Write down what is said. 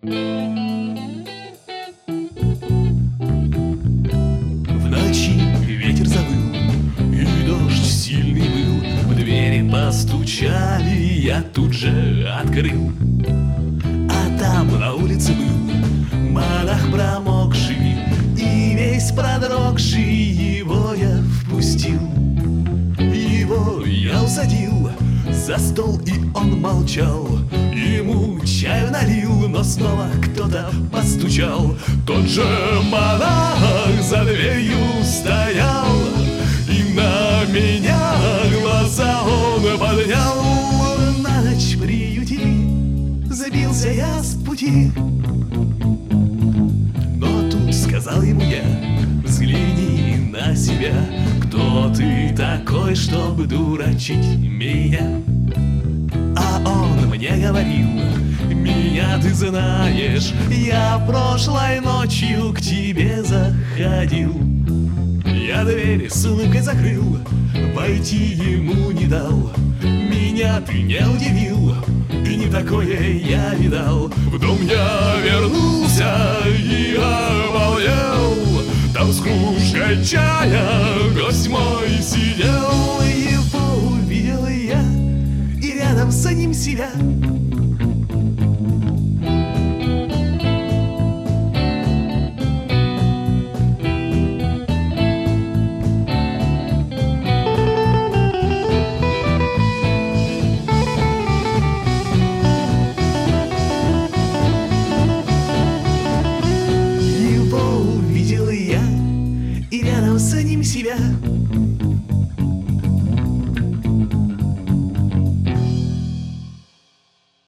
В ночи ветер завыл, и дождь сильный был. В двери постучали, я тут же открыл. А там на улице был монах промокший и весь продрогший. Его я впустил, его я усадил за стол, и он молчал. Ему чаю налил, но снова кто-то постучал. Тот же монах за дверью стоял, и на меня глаза он поднял. На ночь приютили, забился я с пути. Но тут сказал ему я: взгляни на себя, кто ты такой, чтобы дурачить меня? А он мне говорил: меня ты знаешь, я прошлой ночью к тебе заходил. Я дверь с улыбкой закрыл, войти ему не дал. Меня ты не удивил, и не такое я видал. В дом я вернулся и обалдел. Там с кружкой чая гость мой сидел. Его увидел я, и рядом с ним себя.